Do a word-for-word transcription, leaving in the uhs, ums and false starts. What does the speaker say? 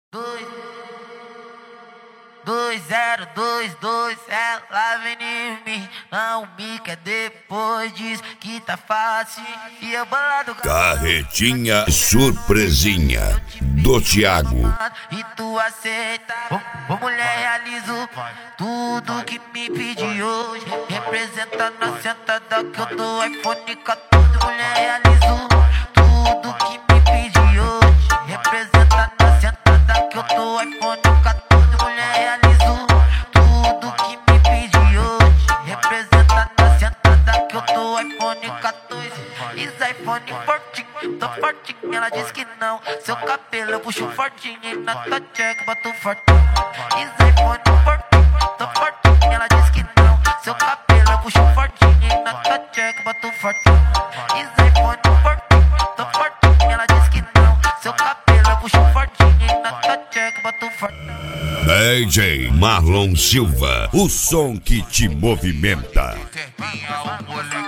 Dois, dois, zero, dois, dois, ela vem em mim, não me quer depois, diz que tá fácil e eu bolado. Carretinha surpresinha do Thiago. E tu aceita, ô, ô mulher, realizo tudo que me pedi hoje, representa na sentada que eu dou iPhone quatorze, mulher, realizo tudo que me pedi hoje, representa na sentada que eu dou iPhone quatorze, mulher, realizo tudo que me pedi hoje, representa na sentada que eu dou iPhone quatorze, is iPhone fortinho, tô fortinho, ela diz que não, seu cabelo eu puxo fortinho e na tua check boto fortinho, is iPhone fortinho, tô fortinho, ela diz que não, seu cabelo eu puxo fortinho e na tua check boto fortinho, is iPhone fortinho, tô fortinho, ela diz que não, seu cabelo eu puxo fortinho e na tua check boto fortinho. D J Marlon Silva, o som que te movimenta. Terminha o